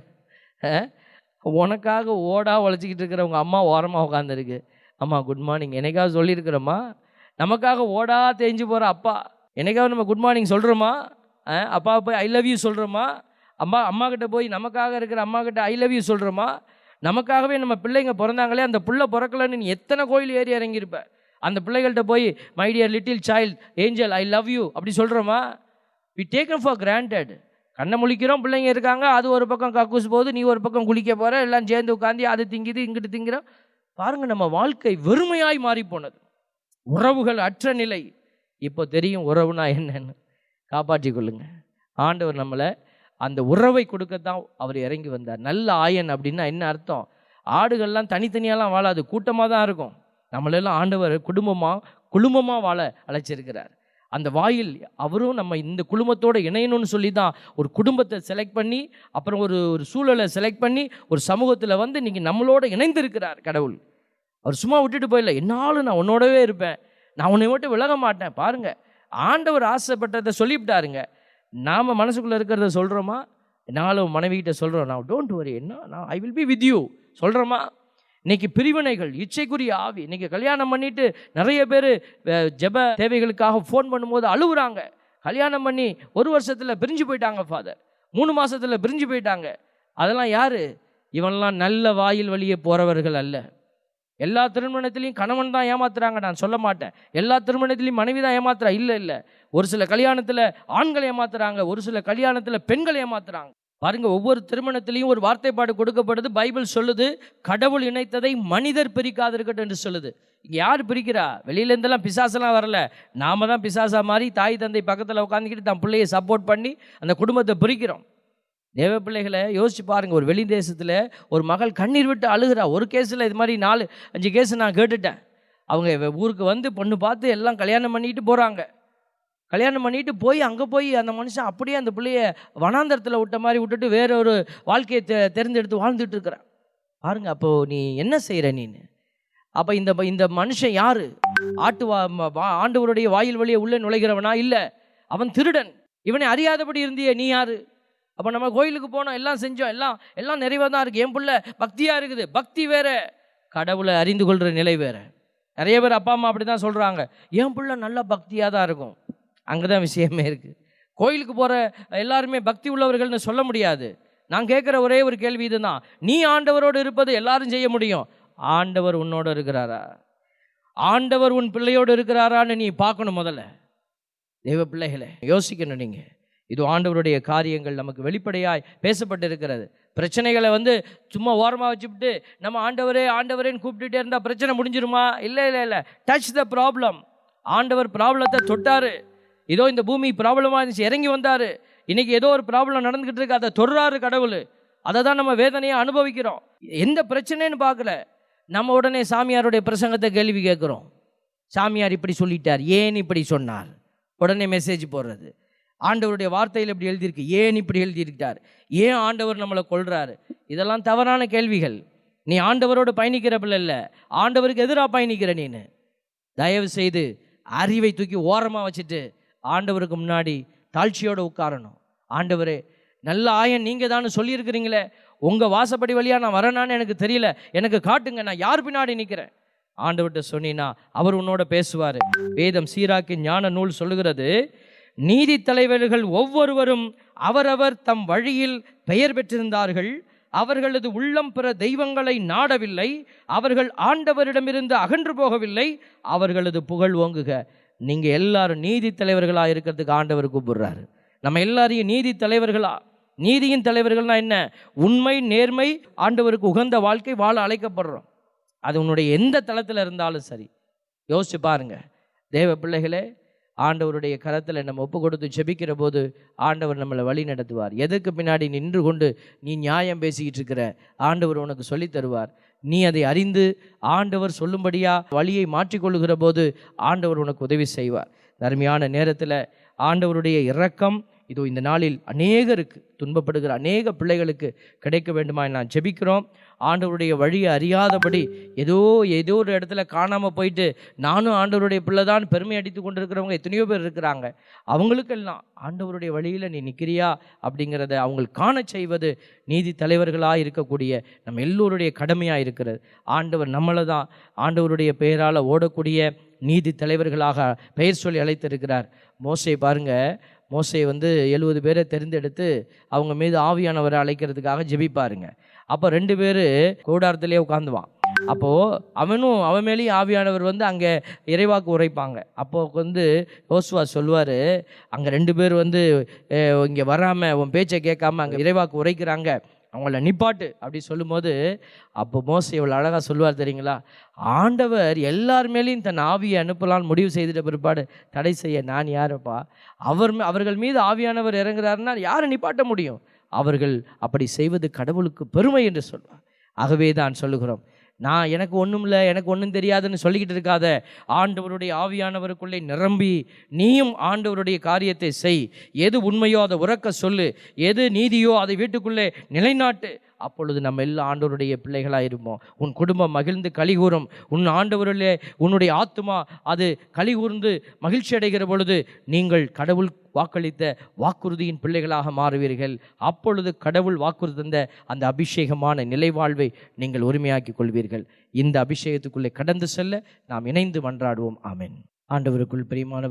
உனக்காக ஓடா உழைச்சிக்கிட்டு இருக்கிறவங்க அம்மா ஓரமாக உட்காந்துருக்கு. அம்மா குட் மார்னிங் என்னைக்காவது சொல்லியிருக்கிறோமா? நமக்காக ஓடா தேஞ்சு போகிற அப்பா என்னைக்காவது நம்ம குட் மார்னிங் சொல்கிறோமா? அப்பா போய் ஐ லவ் யூ சொல்கிறோமா? அம்மா கிட்ட போய் நமக்காக இருக்கிற அம்மா கிட்ட ஐ லவ் யூ சொல்கிறோமா? நமக்காகவே நம்ம பிள்ளைங்க பிறந்தாங்களே, அந்த பிள்ளை பிறக்கலன்னு நீ எத்தனை கோயில் ஏறி இறங்கியிருப்ப. அந்த பிள்ளைகள்கிட்ட போய் my dear little child angel I love you அப்படி சொல்கிறோமா? We taken for granted. கண்ணை முழிக்கிறோம், பிள்ளைங்க இருக்காங்க, அது ஒரு பக்கம் கக்கூஸ் போகுது, நீ ஒரு பக்கம் குளிக்க போகிற, எல்லாம் சேர்ந்து உட்காந்து அது திங்குது இங்கிட்டு திங்கிறோம். பாருங்கள், நம்ம வாழ்க்கை வெறுமையாய் மாறி போனது, உறவுகள் அற்ற நிலை. இப்போ தெரியும் உறவுனா என்னன்னு. காப்பாற்றி கொள்ளுங்க. ஆண்டவர் நம்மளை அந்த உறவை கொடுக்கத்தான் அவர் இறங்கி வந்தார். நல்ல ஆயன் அப்படின்னா என்ன அர்த்தம்? ஆடுகள்லாம் தனித்தனியாலாம் வாழாது, கூட்டமாக தான் இருக்கும். நம்மளெல்லாம் ஆண்டவர் குடும்பமாக வாழ அழைச்சிருக்கிறார். அந்த வாயில் அவரும் நம்ம இந்த குடும்பத்தோடு இணையணும்னு சொல்லி தான் ஒரு குடும்பத்தை செலக்ட் பண்ணி, அப்புறம் ஒரு சூழலை செலக்ட் பண்ணி ஒரு சமூகத்தில் வந்து இன்றைக்கி நம்மளோட இணைந்திருக்கிறார் கடவுள். அவர் சும்மா விட்டுட்டு போயிடல, என்னாலும் நான் உன்னோடவே இருப்பேன், நான் உன்னை மட்டும் விலக மாட்டேன். பாருங்கள், ஆண்டவர் ஆசைப்பட்டதை சொல்லிவிட்டாருங்க. நாம் மனசுக்குள்ளே இருக்கிறத சொல்கிறோமா? நானும் மனைவிகிட்ட சொல்கிறோம், நான் டோன்ட் வரி, நான் I will be with you சொல்கிறோமா? இன்றைக்கி பிரிவினைகள், இச்சைக்குரிய ஆவி. இன்றைக்கி கல்யாணம் பண்ணிவிட்டு நிறைய பேர் ஜெப தேவைகளுக்காக ஃபோன் பண்ணும்போது அழுகுறாங்க. கல்யாணம் பண்ணி 1 வருஷத்தில் பிரிஞ்சு போயிட்டாங்க ஃபாதர், 3 மாதத்தில் பிரிஞ்சு போயிட்டாங்க. அதெல்லாம் யார்? இவன்லாம் நல்ல வாயில் வழியே போகிறவர்கள் அல்ல. எல்லா திருமணத்திலையும் கணவன் தான் ஏமாத்துறாங்க நான் சொல்ல மாட்டேன். எல்லா திருமணத்திலையும் மனைவி தான் ஏமாத்துறா, இல்லை. ஒரு சில கல்யாணத்தில் ஆண்கள் ஏமாத்துறாங்க, ஒரு சில கல்யாணத்தில் பெண்கள் ஏமாத்துறாங்க. பாருங்க, ஒவ்வொரு திருமணத்திலையும் ஒரு வார்த்தைப்பாடு கொடுக்கப்படுது. பைபிள் சொல்லுது, கடவுள் இணைத்ததை மனிதர் பிரிக்காது இருக்கட்டும் என்று சொல்லுது. இங்கே யார் பிரிக்கிறா? வெளியிலேருந்தெல்லாம் பிசாசெல்லாம் வரல, நாம தான் பிசாசா மாதிரி தாய் தந்தை பக்கத்தில் உட்காந்துக்கிட்டு தன் பிள்ளையை சப்போர்ட் பண்ணி அந்த குடும்பத்தை பிரிக்கிறோம். தேவ பிள்ளைகளை யோசிச்சு பாருங்கள். ஒரு வெளி தேசத்தில் ஒரு மகள் கண்ணீர் விட்டு அழுகிறா. ஒரு கேஸில் இது மாதிரி 4-5 கேஸ் நான் கேட்டுட்டேன். அவங்க ஊருக்கு வந்து பொண்ணு பார்த்து எல்லாம் கல்யாணம் பண்ணிட்டு போகிறாங்க. கல்யாணம் பண்ணிட்டு போய் அங்கே போய் அந்த மனுஷன் அப்படியே அந்த பிள்ளைய வனாந்தரத்தில் விட்ட மாதிரி விட்டுட்டு வேற ஒரு வாழ்க்கையை தேர்ந்தெடுத்து வாழ்ந்துட்டு இருக்கிறான். பாருங்க, அப்போது நீ என்ன செய்கிற நீன்னு? அப்போ இந்த மனுஷன் யார்? ஆண்டவருடைய வாயில் வழியை உள்ளே நுழைகிறவனா? இல்லை, அவன் திருடன். இவனை அறியாதபடி இருந்தியே நீ யார்? அப்போ நம்ம கோயிலுக்கு போனோம், எல்லாம் செஞ்சோம், எல்லாம் நிறைவாக தான் இருக்குது, என் பிள்ளை பக்தியாக இருக்குது. பக்தி வேற, கடவுளை அறிந்து கொள்கிற நிலை வேற. நிறைய பேர் அப்பா அம்மா அப்படி தான் சொல்கிறாங்க, என் பிள்ளை நல்லா பக்தியாக தான் இருக்கும். அங்கே தான் விஷயமே இருக்குது. கோயிலுக்கு போகிற எல்லாருமே பக்தி உள்ளவர்கள்னு சொல்ல முடியாது. நான் கேட்குற ஒரே ஒரு கேள்வி இதுதான், நீ ஆண்டவரோடு இருப்பது எல்லாரும் செய்ய முடியும், ஆண்டவர் உன்னோடு இருக்கிறாரா? ஆண்டவர் உன் பிள்ளையோடு இருக்கிறாரான்னு நீ பார்க்கணும். முதல்ல தெய்வ பிள்ளைகளை யோசிக்கணும். நீங்கள் இது ஆண்டவருடைய காரியங்கள் நமக்கு வெளிப்படையாய் பேசப்பட்டு இருக்கிறது. பிரச்சனைகளை சும்மா ஓரமாக வச்சுவிட்டு நம்ம ஆண்டவரேன்னு கூப்பிட்டுட்டே இருந்தால் பிரச்சனை முடிஞ்சிருமா? இல்லை. Touch the problem. ஆண்டவர் ப்ராப்ளத்தை தொட்டார். ஏதோ இந்த பூமி ப்ராப்ளமாக இருந்துச்சு, இறங்கி வந்தார். இன்றைக்கி ஏதோ ஒரு ப்ராப்ளம் நடந்துக்கிட்டு இருக்கு, அதை தொடுறாரு கடவுள். அதை தான் நம்ம வேதனையை அனுபவிக்கிறோம். எந்த பிரச்சனைன்னு பார்க்கல, நம்ம உடனே சாமியாருடைய பிரசங்கத்தை கேள்வி கேட்குறோம். சாமியார் இப்படி சொல்லிட்டார், ஏன் இப்படி சொன்னார்? உடனே மெசேஜ் போடுறது. ஆண்டவருடைய வார்த்தையில் இப்படி எழுதியிருக்கு, ஏன் இப்படி எழுதியிருக்கார்? ஏன் ஆண்டவர் நம்மளை கொள்கிறாரு? இதெல்லாம் தவறான கேள்விகள். நீ ஆண்டவரோடு பயணிக்கிற பிள்ளை இல்லை, ஆண்டவருக்கு எதிராக பயணிக்கிற நீனு. தயவு செய்து அறிவை தூக்கி ஓரமாக வச்சுட்டு ஆண்டவருக்கு முன்னாடி தாழ்ச்சியோடு உட்காரணும். ஆண்டவரே, நல்ல ஆயன் நீங்கள் தான் சொல்லியிருக்கிறீங்களே, உங்கள் வாசப்படி வழியாக நான் வரேனான்னு எனக்கு தெரியல, எனக்கு காட்டுங்க, நான் யார் பின்னாடி நிற்கிறேன்? ஆண்டவர்கிட்ட சொன்னீன்னா அவர் உன்னோட பேசுவார். வேதம் சீராக்கி ஞான நூல் சொல்லுகிறது, நீதி தலைவர்கள் ஒவ்வொருவரும் அவரவர் தம் வழியில் பெயர் பெற்றிருந்தார்கள், அவர்களது உள்ளம் பிற தெய்வங்களை நாடவில்லை, அவர்கள் ஆண்டவரிடமிருந்து அகன்று போகவில்லை, அவர்களது புகழ் ஓங்குக. நீங்கள் எல்லாரும் நீதி தலைவர்களாக இருக்கிறதுக்கு ஆண்டவர் கூப்பிடுறாரு. நம்ம எல்லாரையும் நீதி தலைவர்களா. நீதியின் தலைவர்கள்னா என்ன? உண்மை, நேர்மை, ஆண்டவருக்கு உகந்த வாழ்க்கை வாழ அழைக்கப்படுறோம். அது உன்னுடைய எந்த தளத்தில் இருந்தாலும் சரி. யோசிச்சு பாருங்க தேவ பிள்ளைகளே, ஆண்டவருடைய கரத்தில் நம்ம ஒப்பு கொடுத்து ஜெபிக்கிற போது ஆண்டவர் நம்மளை வழி நடத்துவார். எதுக்கு பின்னாடி நின்று கொண்டு நீ நியாயம் பேசிக்கிட்டு இருக்கிற? ஆண்டவர் உனக்கு சொல்லி தருவார். நீ அதை அறிந்து ஆண்டவர் சொல்லும்படியா வழியை மாற்றிக்கொள்ளுகிற போது ஆண்டவர் உனக்கு உதவி செய்வார். அருமையான நேரத்தில் ஆண்டவருடைய இரக்கம் இதோ இந்த நாளில் அநேகருக்கு, துன்பப்படுகிற அநேக பிள்ளைகளுக்கு கிடைக்க வேண்டுமா நான் ஜெபிக்கிறோம். ஆண்டவருடைய வழியை அறியாதபடி ஏதோ ஒரு இடத்துல காணாமல் போயிட்டு நானும் ஆண்டவருடைய பிள்ளை தான் பெருமை அடித்து கொண்டிருக்கிறவங்க எத்தனையோ பேர் இருக்கிறாங்க. அவங்களுக்கெல்லாம் ஆண்டவருடைய வழியில் நீ நிற்கிறியா அப்படிங்கிறத அவங்க காண செய்வது நீதி தலைவர்களாக இருக்கக்கூடிய நம்ம எல்லோருடைய கடமையாக இருக்கிறது. ஆண்டவர் நம்மளை தான் ஆண்டவருடைய பெயரால் ஓடக்கூடிய நீதி தலைவர்களாக பெயர் சொல்லி அழைத்திருக்கிறார். மோசே பாருங்க, மோசே 70 பேரை தெரிந்தெடுத்து அவங்க மீது ஆவியானவரை அழைக்கிறதுக்காக ஜெபிப்பாருங்க. அப்போ 2 பேர் கூடாரத்திலே உட்காந்துவான். அப்போது அவன் மேலேயும் ஆவியானவர் அங்கே இறைவாக்கு உரைப்பாங்க. அப்போது யோசுவா சொல்லுவார், அங்கே 2 பேர் இங்கே வராமல் உன் பேச்சை கேட்காம அங்கே இறைவாக்கு உரைக்கிறாங்க, அவங்கள நிப்பாட்டு அப்படி சொல்லும்போது, அப்போ மோசே இவ்வளோ அழகாக சொல்லுவார் தெரியுங்களா, ஆண்டவர் எல்லார் மேலேயும் தன் ஆவியை அனுப்பலான்னு முடிவு செய்துட்ட பிற்பாடு தடை செய்ய நான் யாருப்பா? அவர்கள் மீது ஆவியானவர் இறங்குறாருன்னா யாரை நிப்பாட்ட முடியும்? அவர்கள் அப்படி செய்வது கடவுளுக்கு பெருமை என்று சொல்வார். ஆகவே தான் சொல்லுகிறோம், எனக்கு ஒன்றும் இல்லை, எனக்கு ஒன்றும் தெரியாதுன்னு சொல்லிக்கிட்டு இருக்காத. ஆண்டவருடைய ஆவியானவருக்குள்ளே நிரம்பி நீயும் ஆண்டவருடைய காரியத்தை செய். எது உண்மையோ அதை உரக்க சொல்லு, எது நீதியோ அதை வீட்டுக்குள்ளே நிலைநாட்டு. அப்பொழுது நம்ம எல்லாம் ஆண்டவருடைய பிள்ளைகளாக இருப்போம். உன் குடும்பம் மகிழ்ந்து கலிகூறும். உன் ஆண்டவரிலே உன்னுடைய ஆத்துமா அது கலிகூர்ந்து மகிழ்ச்சி அடைகிற பொழுது நீங்கள் கடவுள் வாக்களித்த வாக்குறுதியின் பிள்ளைகளாக மாறுவீர்கள். அப்பொழுது கடவுள் வாக்குறுதி தந்த அந்த அபிஷேகமான நிலைவாழ்வை நீங்கள் உரிமையாக்கி கொள்வீர்கள். இந்த அபிஷேகத்துக்குள்ளே கடந்து செல்ல நாம் இணைந்து மன்றாடுவோம். ஆமென். ஆண்டவருக்குள் பிரியமான